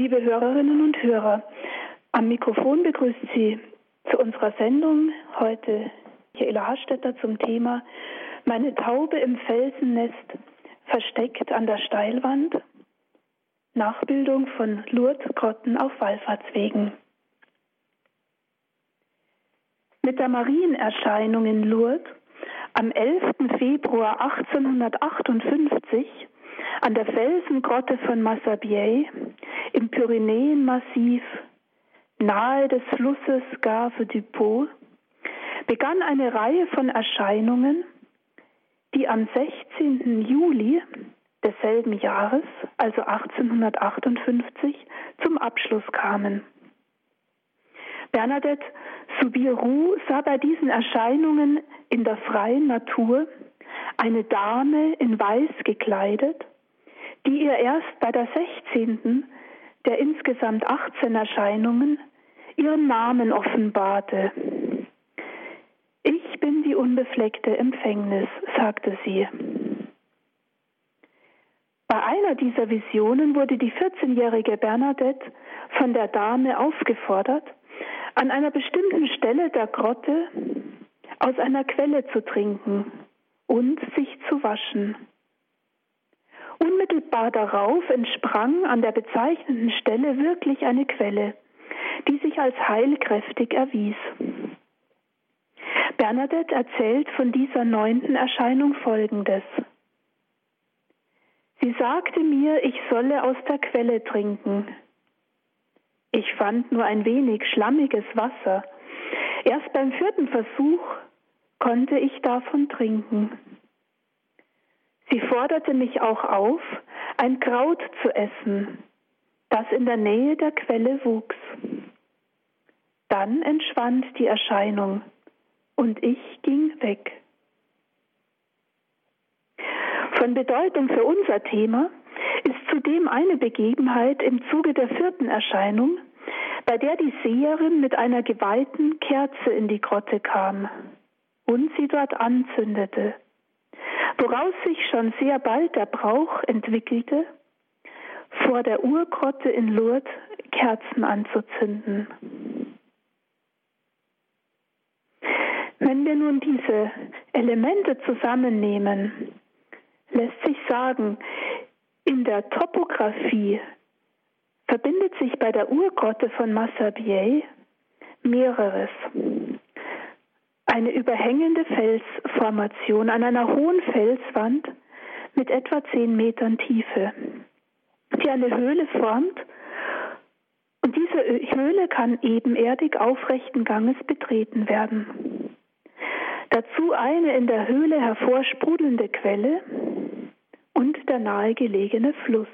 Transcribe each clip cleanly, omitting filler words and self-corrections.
Liebe Hörerinnen und Hörer, am Mikrofon begrüßt Sie zu unserer Sendung heute Michaela Hastetter zum Thema Meine Taube im Felsennest versteckt an der Steilwand. Nachbildung von Lourdes-Grotten auf Wallfahrtswegen. Mit der Marienerscheinung in Lourdes am 11. Februar 1858 an der Felsengrotte von Massabielle im Pyrenäenmassiv nahe des Flusses Gave du Pau begann eine Reihe von Erscheinungen, die am 16. Juli desselben Jahres, also 1858, zum Abschluss kamen. Bernadette Soubirous sah bei diesen Erscheinungen in der freien Natur eine Dame in Weiß gekleidet, die ihr erst bei der 16. der insgesamt 18 Erscheinungen ihren Namen offenbarte. Ich bin die unbefleckte Empfängnis, sagte sie. Bei einer dieser Visionen wurde die 14-jährige Bernadette von der Dame aufgefordert, an einer bestimmten Stelle der Grotte aus einer Quelle zu trinken und sich zu waschen. Unmittelbar darauf entsprang an der bezeichneten Stelle wirklich eine Quelle, die sich als heilkräftig erwies. Bernadette erzählt von dieser 9. Erscheinung Folgendes. Sie sagte mir, ich solle aus der Quelle trinken. Ich fand nur ein wenig schlammiges Wasser. Erst beim 4. Versuch konnte ich davon trinken. Sie forderte mich auch auf, ein Kraut zu essen, das in der Nähe der Quelle wuchs. Dann entschwand die Erscheinung und ich ging weg. Von Bedeutung für unser Thema ist zudem eine Begebenheit im Zuge der 4. Erscheinung, bei der die Seherin mit einer geweihten Kerze in die Grotte kam und sie dort anzündete, woraus sich schon sehr bald der Brauch entwickelte, vor der Urgrotte in Lourdes Kerzen anzuzünden. Wenn wir nun diese Elemente zusammennehmen, lässt sich sagen, in der Topographie verbindet sich bei der Urgrotte von Massabielle mehreres. Eine überhängende Felsformation an einer hohen Felswand mit etwa 10 Metern Tiefe, die eine Höhle formt, und diese Höhle kann ebenerdig aufrechten Ganges betreten werden. Dazu eine in der Höhle hervorsprudelnde Quelle und der nahegelegene Fluss.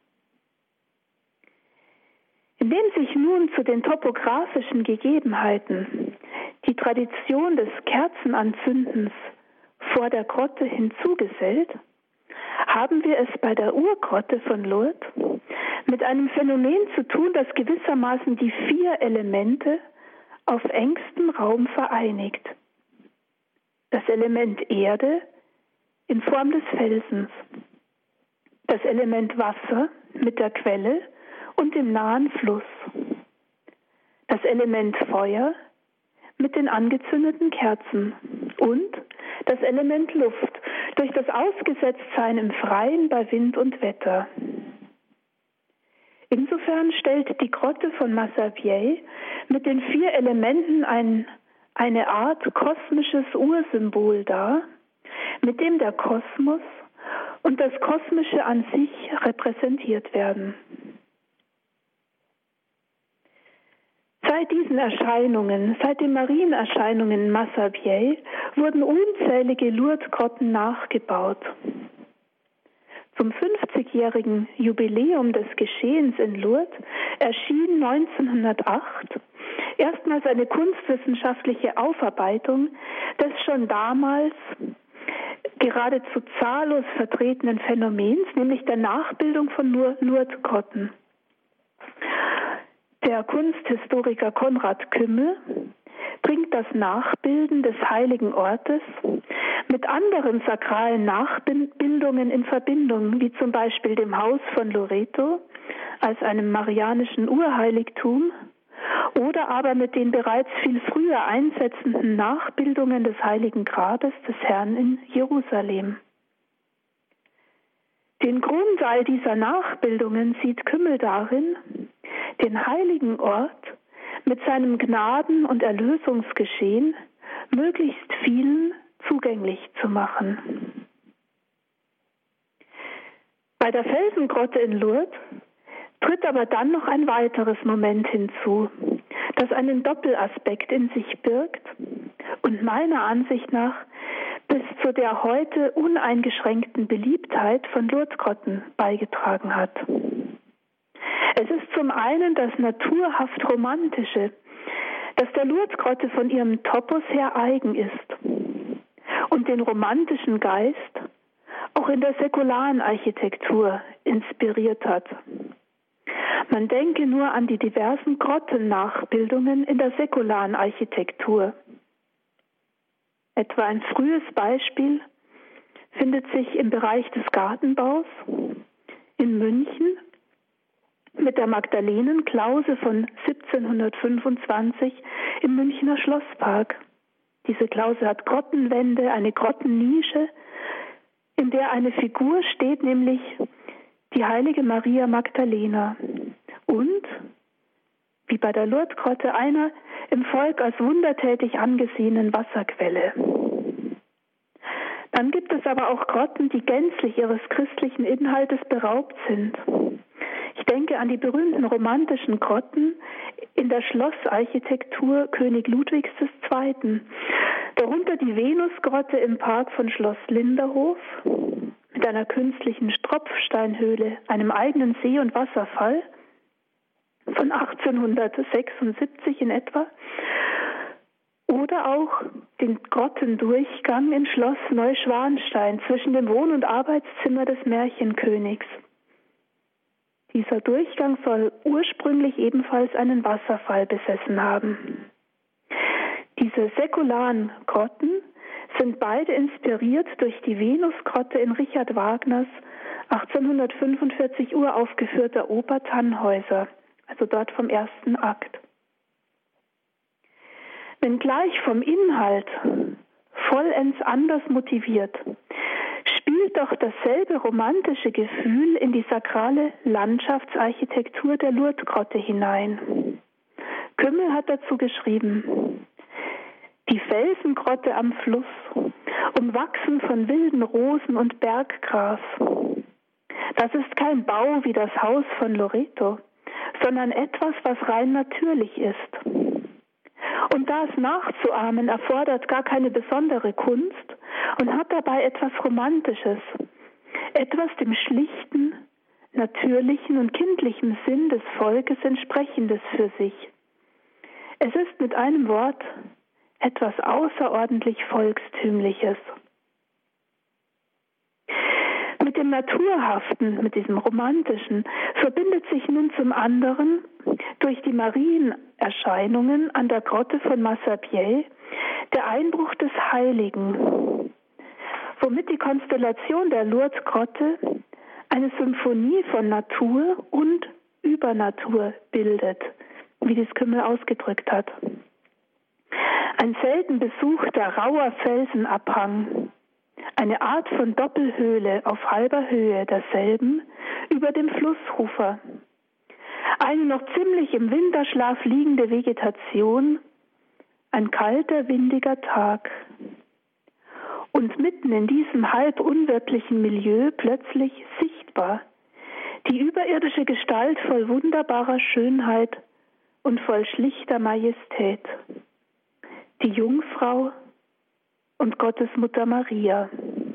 Indem sich nun zu den topografischen Gegebenheiten die Tradition des Kerzenanzündens vor der Grotte hinzugesellt, haben wir es bei der Urgrotte von Lourdes mit einem Phänomen zu tun, das gewissermaßen die 4 Elemente auf engstem Raum vereinigt. Das Element Erde in Form des Felsens, das Element Wasser mit der Quelle und dem nahen Fluss, das Element Feuer mit den angezündeten Kerzen und das Element Luft durch das Ausgesetztsein im Freien bei Wind und Wetter. Insofern stellt die Grotte von Massabielle mit den 4 Elementen eine Art kosmisches Ursymbol dar, mit dem der Kosmos und das Kosmische an sich repräsentiert werden. Seit diesen Erscheinungen, seit den Marienerscheinungen in Massabielle, wurden unzählige Lourdes-Grotten nachgebaut. Zum 50-jährigen Jubiläum des Geschehens in Lourdes erschien 1908 erstmals eine kunstwissenschaftliche Aufarbeitung des schon damals geradezu zahllos vertretenen Phänomens, nämlich der Nachbildung von Lourdes-Grotten. Der Kunsthistoriker Konrad Kümmel bringt das Nachbilden des heiligen Ortes mit anderen sakralen Nachbildungen in Verbindung, wie zum Beispiel dem Haus von Loreto als einem marianischen Urheiligtum oder aber mit den bereits viel früher einsetzenden Nachbildungen des Heiligen Grabes des Herrn in Jerusalem. Den Grund all dieser Nachbildungen sieht Kümmel darin, den heiligen Ort mit seinem Gnaden- und Erlösungsgeschehen möglichst vielen zugänglich zu machen. Bei der Felsengrotte in Lourdes tritt aber dann noch ein weiteres Moment hinzu, das einen Doppelaspekt in sich birgt und meiner Ansicht nach bis zu der heute uneingeschränkten Beliebtheit von Lourdesgrotten beigetragen hat. Es ist zum einen das naturhaft Romantische, das der Lourdesgrotte von ihrem Topos her eigen ist und den romantischen Geist auch in der säkularen Architektur inspiriert hat. Man denke nur an die diversen Grottennachbildungen in der säkularen Architektur. Etwa ein frühes Beispiel findet sich im Bereich des Gartenbaus in München mit der Magdalenenklause von 1725 im Münchner Schlosspark. Diese Klause hat Grottenwände, eine Grottennische, in der eine Figur steht, nämlich die heilige Maria Magdalena und, wie bei der Lourdesgrotte, einer im Volk als wundertätig angesehenen Wasserquelle. Dann gibt es aber auch Grotten, die gänzlich ihres christlichen Inhaltes beraubt sind. Ich denke an die berühmten romantischen Grotten in der Schlossarchitektur König Ludwigs II., darunter die Venusgrotte im Park von Schloss Linderhof mit einer künstlichen Tropfsteinhöhle, einem eigenen See- und Wasserfall von 1876 in etwa, oder auch den Grottendurchgang in Schloss Neuschwanstein zwischen dem Wohn- und Arbeitszimmer des Märchenkönigs. Dieser Durchgang soll ursprünglich ebenfalls einen Wasserfall besessen haben. Diese säkularen Grotten sind beide inspiriert durch die Venusgrotte in Richard Wagners 1845 uraufgeführter Oper Tannhäuser, also dort vom ersten Akt. Wenngleich vom Inhalt vollends anders motiviert, spielt doch dasselbe romantische Gefühl in die sakrale Landschaftsarchitektur der Lourdesgrotte hinein. Kümmel hat dazu geschrieben: Die Felsengrotte am Fluss, umwachsen von wilden Rosen und Berggras. Das ist kein Bau wie das Haus von Loreto, sondern etwas, was rein natürlich ist. Und das nachzuahmen erfordert gar keine besondere Kunst und hat dabei etwas Romantisches, etwas dem schlichten, natürlichen und kindlichen Sinn des Volkes entsprechendes für sich. Es ist mit einem Wort etwas außerordentlich Volkstümliches. Mit dem Naturhaften, mit diesem Romantischen, verbindet sich nun zum anderen durch die Marienerscheinungen an der Grotte von Massabielle der Einbruch des Heiligen, womit die Konstellation der Lourdesgrotte eine Symphonie von Natur und Übernatur bildet, wie dies Kümmel ausgedrückt hat. Ein selten besuchter rauer Felsenabhang, eine Art von Doppelhöhle auf halber Höhe derselben über dem Flussufer, eine noch ziemlich im Winterschlaf liegende Vegetation, ein kalter, windiger Tag. Und mitten in diesem halb unwirtlichen Milieu plötzlich sichtbar die überirdische Gestalt voll wunderbarer Schönheit und voll schlichter Majestät, die Jungfrau und Gottesmutter Maria.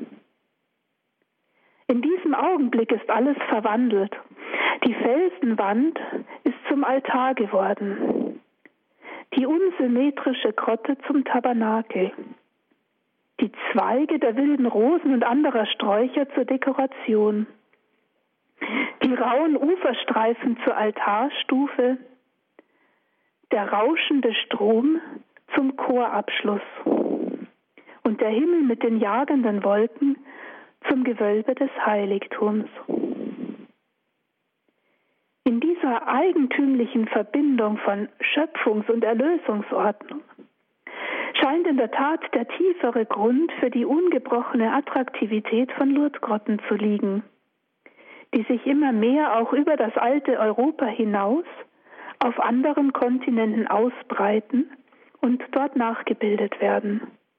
In diesem Augenblick ist alles verwandelt. Die Felsenwand ist zum Altar geworden, die unsymmetrische Grotte zum Tabernakel, die Zweige der wilden Rosen und anderer Sträucher zur Dekoration, die rauen Uferstreifen zur Altarstufe, der rauschende Strom zum Chorabschluss und der Himmel mit den jagenden Wolken zum Gewölbe des Heiligtums. In dieser eigentümlichen Verbindung von Schöpfungs- und Erlösungsordnung scheint in der Tat der tiefere Grund für die ungebrochene Attraktivität von Lourdesgrotten zu liegen, die sich immer mehr auch über das alte Europa hinaus auf anderen Kontinenten ausbreiten und dort nachgebildet werden.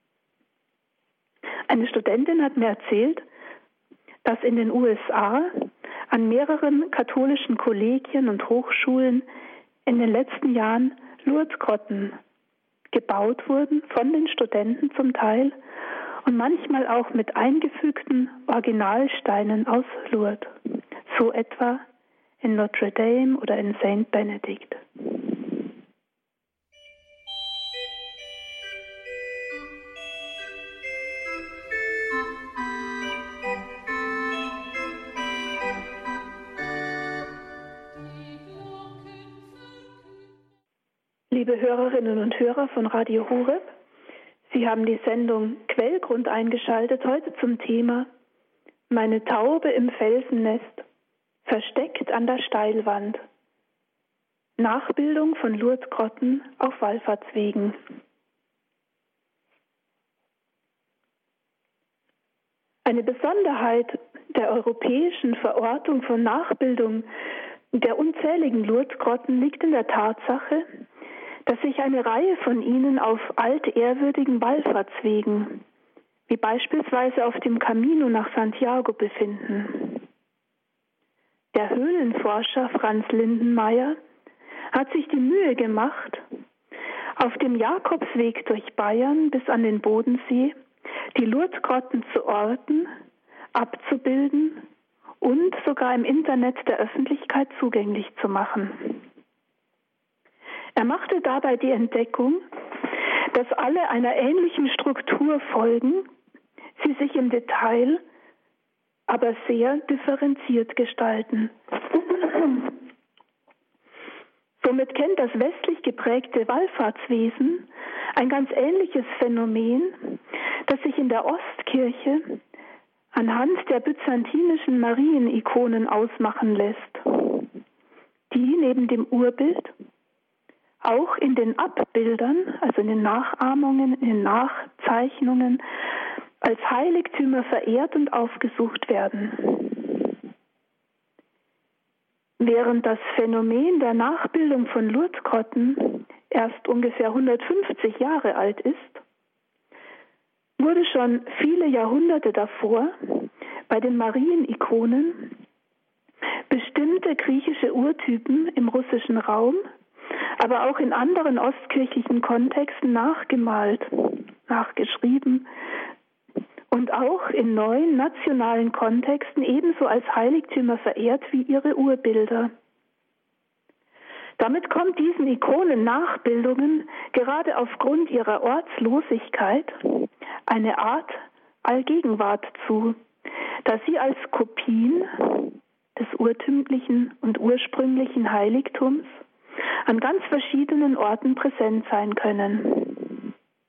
Eine Studentin hat mir erzählt, dass in den USA an mehreren katholischen Kollegien und Hochschulen in den letzten Jahren Lourdesgrotten gebaut wurden, von den Studenten zum Teil, und manchmal auch mit eingefügten Originalsteinen aus Lourdes, so etwa in Notre Dame oder in Saint Benedict. Liebe Hörerinnen und Hörer von Radio Horeb, Sie haben die Sendung Quellgrund eingeschaltet, heute zum Thema Meine Taube im Felsennest, versteckt an der Steilwand. Nachbildung von Lourdesgrotten auf Wallfahrtswegen. Eine Besonderheit der europäischen Verortung von Nachbildung der unzähligen Lourdesgrotten liegt in der Tatsache, dass sich eine Reihe von ihnen auf altehrwürdigen Wallfahrtswegen, wie beispielsweise auf dem Camino nach Santiago, befinden. Der Höhlenforscher Franz Lindenmayer hat sich die Mühe gemacht, auf dem Jakobsweg durch Bayern bis an den Bodensee die Lourdesgrotten zu orten, abzubilden und sogar im Internet der Öffentlichkeit zugänglich zu machen. Er machte dabei die Entdeckung, dass alle einer ähnlichen Struktur folgen, sie sich im Detail aber sehr differenziert gestalten. Somit kennt das westlich geprägte Wallfahrtswesen ein ganz ähnliches Phänomen, das sich in der Ostkirche anhand der byzantinischen Marienikonen ausmachen lässt, die neben dem Urbild auch in den Abbildern, also in den Nachahmungen, in den Nachzeichnungen, als Heiligtümer verehrt und aufgesucht werden. Während das Phänomen der Nachbildung von Lourdesgrotten erst ungefähr 150 Jahre alt ist, wurde schon viele Jahrhunderte davor bei den Marienikonen bestimmte griechische Urtypen im russischen Raum, aber auch in anderen ostkirchlichen Kontexten nachgemalt, nachgeschrieben und auch in neuen nationalen Kontexten ebenso als Heiligtümer verehrt wie ihre Urbilder. Damit kommt diesen Ikonen Nachbildungen gerade aufgrund ihrer Ortslosigkeit eine Art Allgegenwart zu, da sie als Kopien des urtümlichen und ursprünglichen Heiligtums an ganz verschiedenen Orten präsent sein können.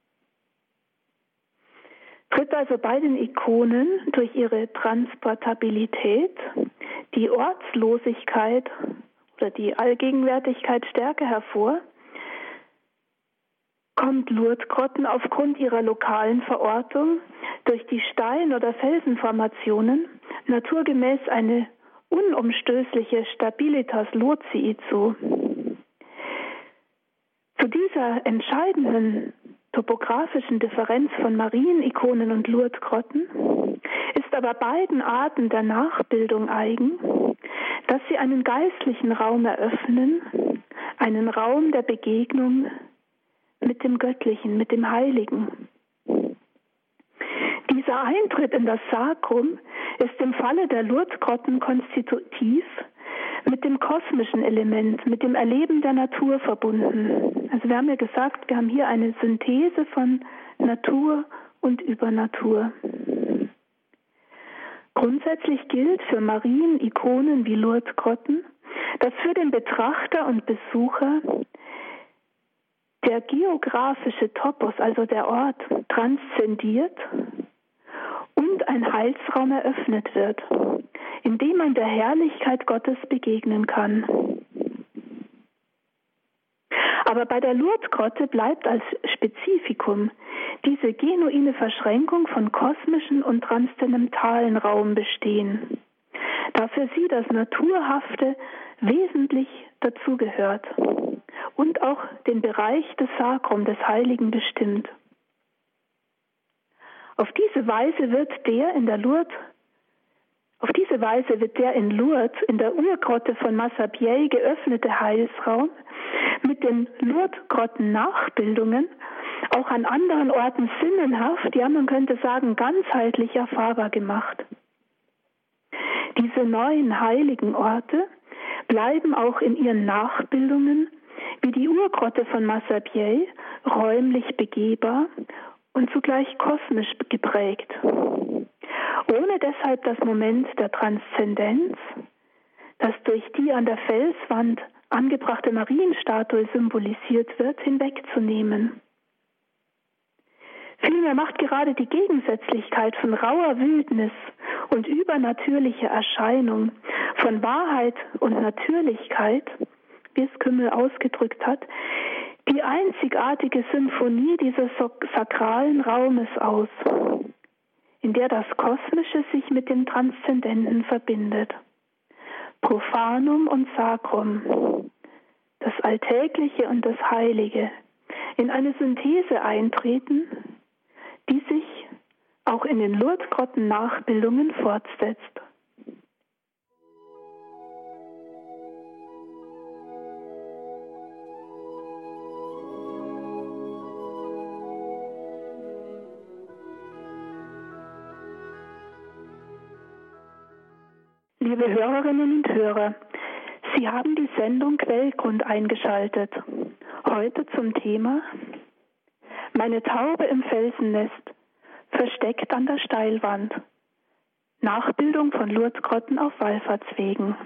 Tritt also bei den Ikonen durch ihre Transportabilität die Ortslosigkeit oder die Allgegenwärtigkeit stärker hervor, kommt Lourdesgrotten aufgrund ihrer lokalen Verortung durch die Stein- oder Felsenformationen naturgemäß eine unumstößliche Stabilitas lotii zu. Zu dieser entscheidenden topografischen Differenz von Marienikonen und Lourdesgrotten ist aber beiden Arten der Nachbildung eigen, dass sie einen geistlichen Raum eröffnen, einen Raum der Begegnung mit dem Göttlichen, mit dem Heiligen. Dieser Eintritt in das Sakrum ist im Falle der Lourdesgrotten konstitutiv mit dem kosmischen Element, mit dem Erleben der Natur verbunden. Also wir haben ja gesagt, wir haben hier eine Synthese von Natur und Übernatur. Grundsätzlich gilt für Marienikonen wie Lourdesgrotten, dass für den Betrachter und Besucher der geografische Topos, also der Ort, transzendiert und ein Heilsraum eröffnet wird, in dem man der Herrlichkeit Gottes begegnen kann. Aber bei der Lourdes-Grotte bleibt als Spezifikum diese genuine Verschränkung von kosmischen und transzendentalen Raum bestehen, da für sie das Naturhafte wesentlich dazugehört und auch den Bereich des Sakrum, des Heiligen, bestimmt. Auf diese Weise wird der in Lourdes, in der Urgrotte von Massabielle geöffnete Heilsraum mit den Lourdes-Grotten-Nachbildungen auch an anderen Orten sinnenhaft, ja man könnte sagen ganzheitlich erfahrbar gemacht. Diese neuen heiligen Orte bleiben auch in ihren Nachbildungen wie die Urgrotte von Massabielle räumlich begehbar und zugleich kosmisch geprägt, ohne deshalb das Moment der Transzendenz, das durch die an der Felswand angebrachte Marienstatue symbolisiert wird, hinwegzunehmen. Vielmehr macht gerade die Gegensätzlichkeit von rauer Wildnis und übernatürlicher Erscheinung, von Wahrheit und Natürlichkeit, wie es Kümmel ausgedrückt hat, die einzigartige Symphonie dieses sakralen Raumes aus, in der das Kosmische sich mit dem Transzendenten verbindet. Profanum und Sacrum, das Alltägliche und das Heilige, in eine Synthese eintreten, die sich auch in den Lourdes-Grotten-Nachbildungen fortsetzt. Liebe Hörerinnen und Hörer, Sie haben die Sendung Quellgrund eingeschaltet. Heute zum Thema Meine Taube im Felsennest, versteckt an der Steilwand. Nachbildung von Lourdes-Grotten auf Wallfahrtswegen.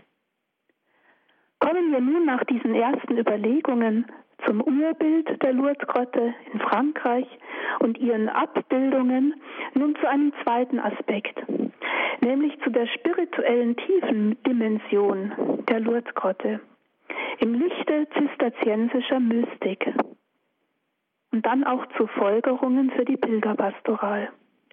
Kommen wir nun nach diesen ersten Überlegungen zum Urbild der Lourdes-Grotte in Frankreich und ihren Abbildungen nun zu einem zweiten Aspekt, nämlich zu der spirituellen Tiefendimension der Lourdes-Grotte im Lichte zisterziensischer Mystik und dann auch zu Folgerungen für die Pilgerpastoral.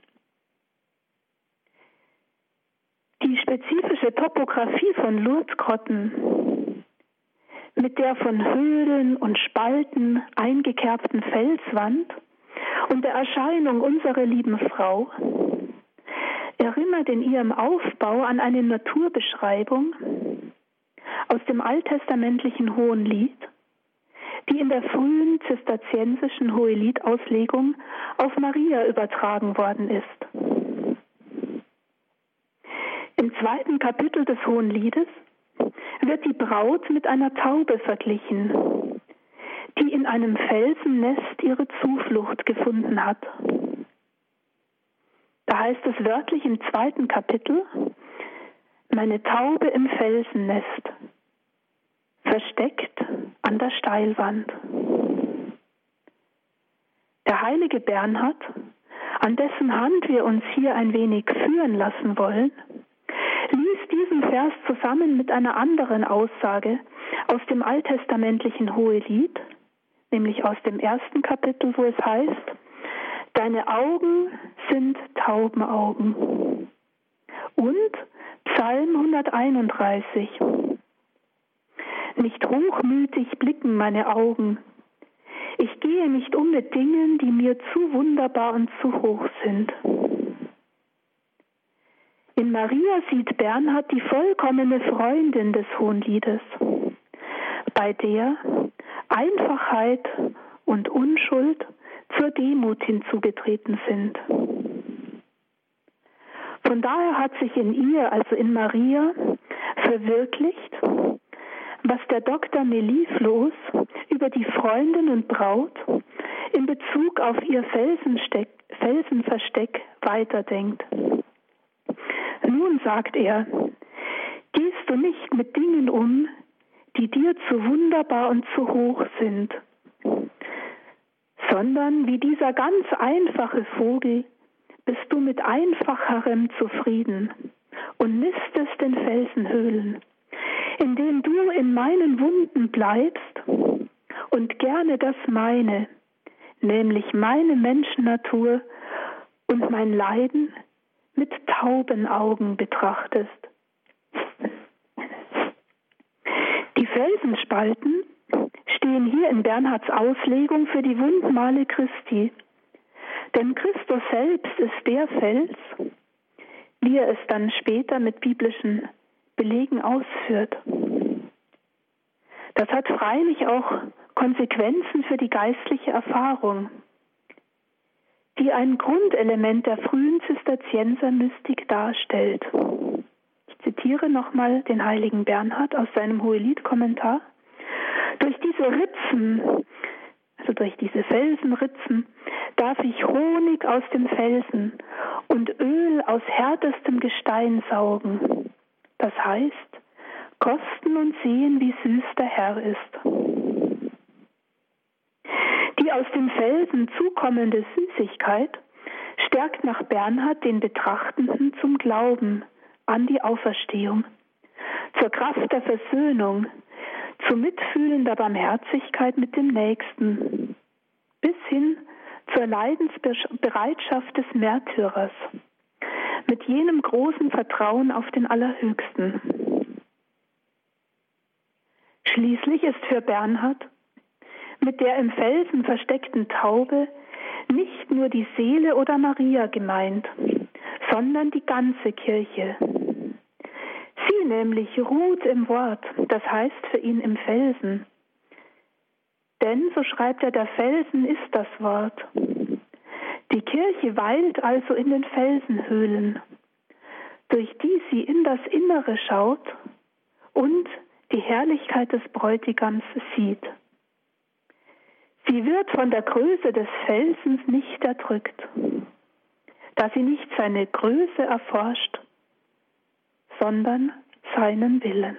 Die spezifische Topographie von Lourdes-Grotten mit der von Höhlen und Spalten eingekerbten Felswand und der Erscheinung unserer lieben Frau erinnert in ihrem Aufbau an eine Naturbeschreibung aus dem alttestamentlichen Hohenlied, die in der frühen zisterziensischen Hohelied-Auslegung auf Maria übertragen worden ist. Im 2. Kapitel des Hohenliedes wird die Braut mit einer Taube verglichen, die in einem Felsennest ihre Zuflucht gefunden hat. Da heißt es wörtlich im 2. Kapitel, meine Taube im Felsennest, versteckt an der Steilwand. Der heilige Bernhard, an dessen Hand wir uns hier ein wenig führen lassen wollen, ließ diesen Vers zusammen mit einer anderen Aussage aus dem alttestamentlichen Hohelied, nämlich aus dem 1. Kapitel, wo es heißt, deine Augen sind Taubenaugen. Und Psalm 131, nicht hochmütig blicken meine Augen. Ich gehe nicht um mit Dingen, die mir zu wunderbar und zu hoch sind. In Maria sieht Bernhard die vollkommene Freundin des Hohenliedes, bei der Einfachheit und Unschuld zur Demut hinzugetreten sind. Von daher hat sich in ihr, also in Maria, verwirklicht, was der Dr. Melifluus über die Freundin und Braut in Bezug auf ihr Felsenversteck weiterdenkt. Nun sagt er, gehst du nicht mit Dingen um, die dir zu wunderbar und zu hoch sind, sondern wie dieser ganz einfache Vogel bist du mit Einfacherem zufrieden und nistest in Felsenhöhlen, indem du in meinen Wunden bleibst und gerne das meine, nämlich meine Menschennatur und mein Leiden mit Taubenaugen betrachtest. Die Felsenspalten stehen hier in Bernhards Auslegung für die Wundmale Christi. Denn Christus selbst ist der Fels, wie er es dann später mit biblischen Belegen ausführt. Das hat freilich auch Konsequenzen für die geistliche Erfahrung, die ein Grundelement der frühen Zisterziensermystik darstellt. Ich zitiere nochmal den heiligen Bernhard aus seinem Hohelied-Kommentar. Durch diese Ritzen, also durch diese Felsenritzen, darf ich Honig aus dem Felsen und Öl aus härtestem Gestein saugen. Das heißt, kosten und sehen, wie süß der Herr ist. Die aus dem Felsen zukommende Süßigkeit stärkt nach Bernhard den Betrachtenden zum Glauben an die Auferstehung, zur Kraft der Versöhnung, zu mitfühlender Barmherzigkeit mit dem Nächsten, bis hin zur Leidensbereitschaft des Märtyrers, mit jenem großen Vertrauen auf den Allerhöchsten. Schließlich ist für Bernhard mit der im Felsen versteckten Taube nicht nur die Seele oder Maria gemeint, sondern die ganze Kirche. Sie nämlich ruht im Wort, das heißt für ihn im Felsen. Denn, so schreibt er, der Felsen ist das Wort. Die Kirche weilt also in den Felsenhöhlen, durch die sie in das Innere schaut und die Herrlichkeit des Bräutigams sieht. Sie wird von der Größe des Felsens nicht erdrückt, da sie nicht seine Größe erforscht, sondern seinen Willen.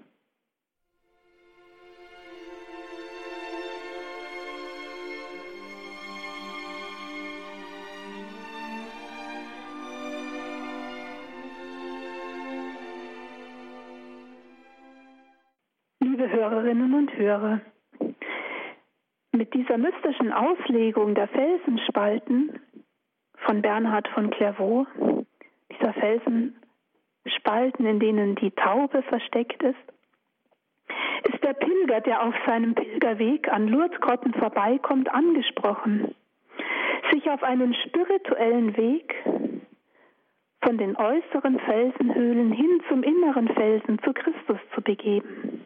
Liebe Hörerinnen und Hörer, mit dieser mystischen Auslegung der Felsenspalten von Bernhard von Clairvaux, dieser Felsenspalten, in denen die Taube versteckt ist der Pilger, der auf seinem Pilgerweg an Lourdesgrotten vorbeikommt, angesprochen, sich auf einen spirituellen Weg von den äußeren Felsenhöhlen hin zum inneren Felsen, zu Christus zu begeben.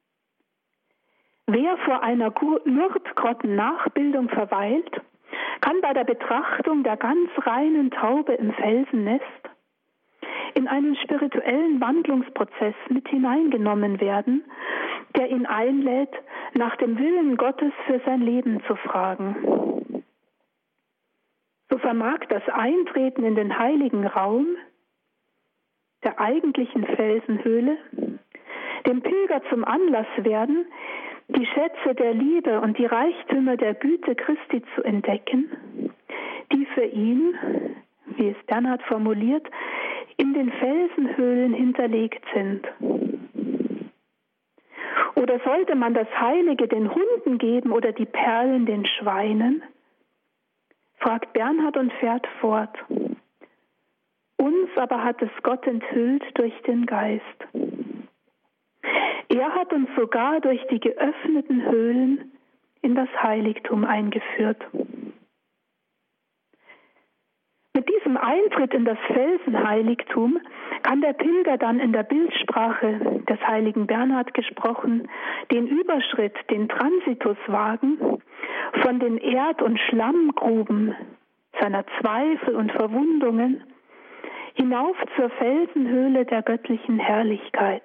Wer vor einer Lourdesgrotten-Nachbildung verweilt, kann bei der Betrachtung der ganz reinen Taube im Felsennest in einen spirituellen Wandlungsprozess mit hineingenommen werden, der ihn einlädt, nach dem Willen Gottes für sein Leben zu fragen. So vermag das Eintreten in den heiligen Raum der eigentlichen Felsenhöhle dem Pilger zum Anlass werden, die Schätze der Liebe und die Reichtümer der Güte Christi zu entdecken, die für ihn, wie es Bernhard formuliert, in den Felsenhöhlen hinterlegt sind. Oder sollte man das Heilige den Hunden geben oder die Perlen den Schweinen? Fragt Bernhard und fährt fort. Uns aber hat es Gott enthüllt durch den Geist. Er hat uns sogar durch die geöffneten Höhlen in das Heiligtum eingeführt. Mit diesem Eintritt in das Felsenheiligtum kann der Pilger dann in der Bildsprache des heiligen Bernhard gesprochen den Überschritt, den Transitus wagen von den Erd- und Schlammgruben seiner Zweifel und Verwundungen hinauf zur Felsenhöhle der göttlichen Herrlichkeit.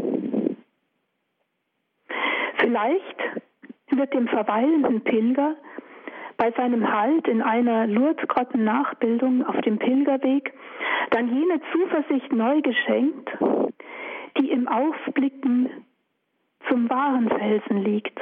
Vielleicht wird dem verweilenden Pilger bei seinem Halt in einer Lourdesgrotten-Nachbildung auf dem Pilgerweg dann jene Zuversicht neu geschenkt, die im Aufblicken zum wahren Felsen liegt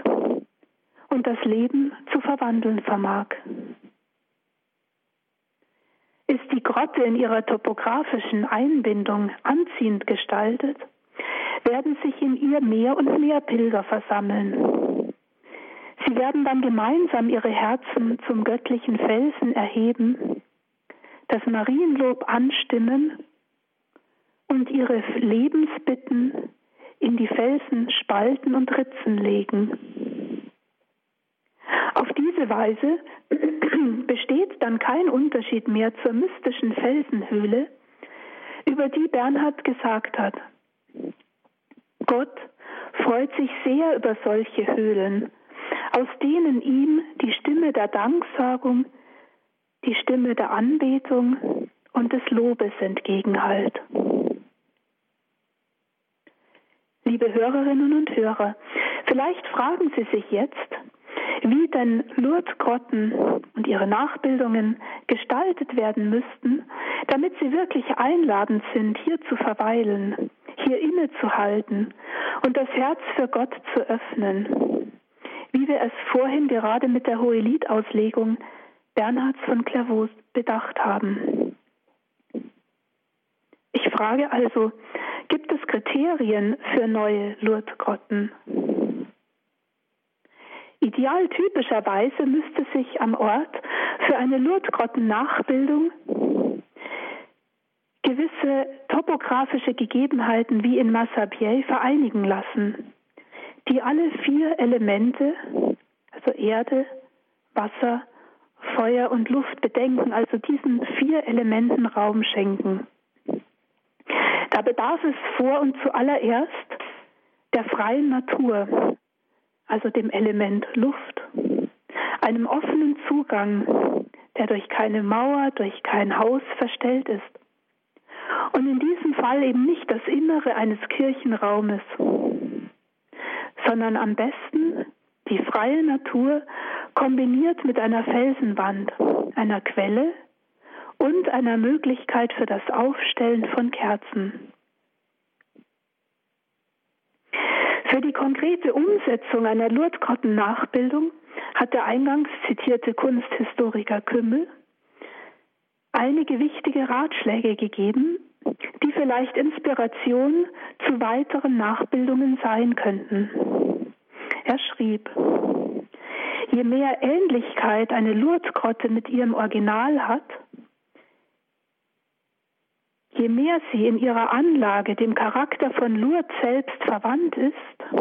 und das Leben zu verwandeln vermag. Ist die Grotte in ihrer topografischen Einbindung anziehend gestaltet, werden sich in ihr mehr und mehr Pilger versammeln. Sie werden dann gemeinsam ihre Herzen zum göttlichen Felsen erheben, das Marienlob anstimmen und ihre Lebensbitten in die Felsen Spalten und Ritzen legen. Auf diese Weise besteht dann kein Unterschied mehr zur mystischen Felsenhöhle, über die Bernhard gesagt hat: Gott freut sich sehr über solche Höhlen, aus denen ihm die Stimme der Danksagung, die Stimme der Anbetung und des Lobes entgegenhallt. Liebe Hörerinnen und Hörer, vielleicht fragen Sie sich jetzt, wie denn Lourdes-Grotten und ihre Nachbildungen gestaltet werden müssten, damit sie wirklich einladend sind, hier zu verweilen, hier innezuhalten und das Herz für Gott zu öffnen, wie wir es vorhin gerade mit der Hohelied-Auslegung Bernhards von Clairvaux bedacht haben. Ich frage also, gibt es Kriterien für neue Lourdes-Grotten? Idealtypischerweise müsste sich am Ort für eine Lourdes-Grotten-Nachbildung gewisse topografische Gegebenheiten wie in Massabielle vereinigen lassen, die alle 4 Elemente, also Erde, Wasser, Feuer und Luft bedenken, also diesen 4 Elementen Raum schenken. Da bedarf es vor und zuallererst der freien Natur, also dem Element Luft, einem offenen Zugang, der durch keine Mauer, durch kein Haus verstellt ist. Und in diesem Fall eben nicht das Innere eines Kirchenraumes, sondern am besten die freie Natur kombiniert mit einer Felsenwand, einer Quelle und einer Möglichkeit für das Aufstellen von Kerzen. Für die konkrete Umsetzung einer Lourdes-Grotten-Nachbildung hat der eingangs zitierte Kunsthistoriker Kümmel einige wichtige Ratschläge gegeben, die vielleicht Inspiration zu weiteren Nachbildungen sein könnten. Er schrieb: Je mehr Ähnlichkeit eine Lourdes-Grotte mit ihrem Original hat, je mehr sie in ihrer Anlage dem Charakter von Lourdes selbst verwandt ist,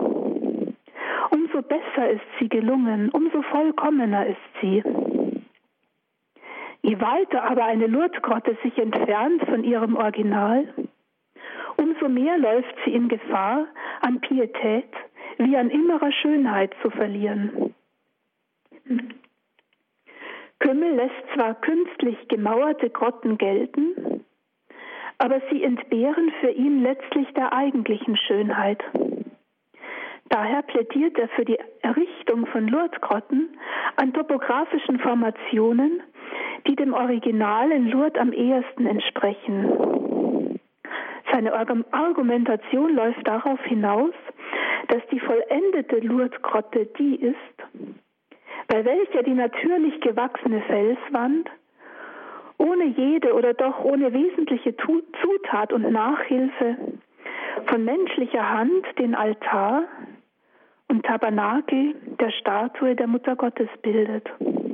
umso besser ist sie gelungen, umso vollkommener ist sie. Je weiter aber eine Lourdes-Grotte sich entfernt von ihrem Original, umso mehr läuft sie in Gefahr, an Pietät wie an innerer Schönheit zu verlieren. Kümmel lässt zwar künstlich gemauerte Grotten gelten, aber sie entbehren für ihn letztlich der eigentlichen Schönheit. Daher plädiert er für die Errichtung von Lourdes-Grotten an topografischen Formationen, die dem Original in Lourdes am ehesten entsprechen. Seine Argumentation läuft darauf hinaus, dass die vollendete Lourdes-Grotte die ist, bei welcher die natürlich gewachsene Felswand ohne jede oder doch ohne wesentliche Zutat und Nachhilfe von menschlicher Hand den Altar und Tabernakel der Statue der Mutter Gottes bildet.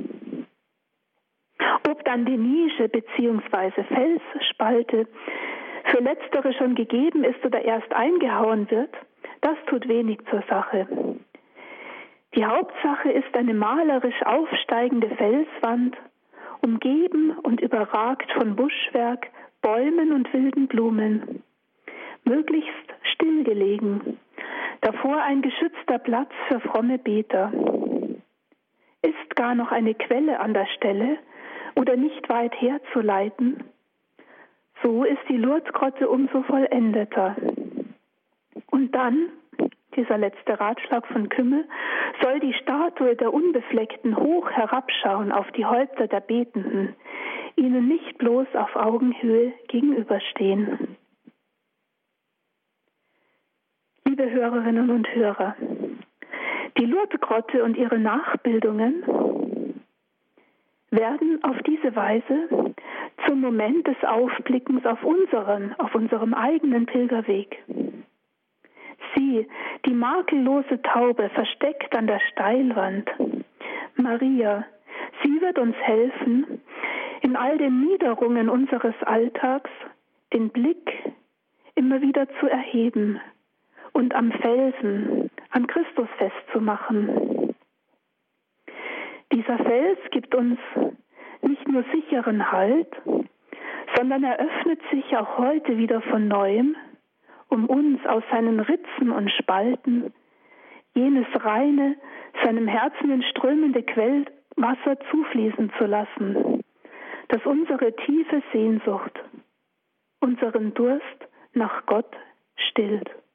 Ob dann die Nische bzw. Felsspalte für letztere schon gegeben ist oder erst eingehauen wird, das tut wenig zur Sache. Die Hauptsache ist eine malerisch aufsteigende Felswand, umgeben und überragt von Buschwerk, Bäumen und wilden Blumen, möglichst stillgelegen, davor ein geschützter Platz für fromme Beter. Ist gar noch eine Quelle an der Stelle oder nicht weit herzuleiten, so ist die Lourdes-Grotte umso vollendeter. Und dann, dieser letzte Ratschlag von Kümmel, soll die Statue der Unbefleckten hoch herabschauen auf die Häupter der Betenden, ihnen nicht bloß auf Augenhöhe gegenüberstehen. Liebe Hörerinnen und Hörer, die Lourdes-Grotte und ihre Nachbildungen werden auf diese Weise zum Moment des Aufblickens auf unserem eigenen Pilgerweg. Sie, die makellose Taube, versteckt an der Steilwand. Maria, sie wird uns helfen, in all den Niederungen unseres Alltags den Blick immer wieder zu erheben und am Felsen, an Christus festzumachen. Dieser Fels gibt uns nicht nur sicheren Halt, sondern er öffnet sich auch heute wieder von Neuem, um uns aus seinen Ritzen und Spalten jenes reine, seinem Herzen entströmende Quellwasser zufließen zu lassen, das unsere tiefe Sehnsucht, unseren Durst nach Gott stillt.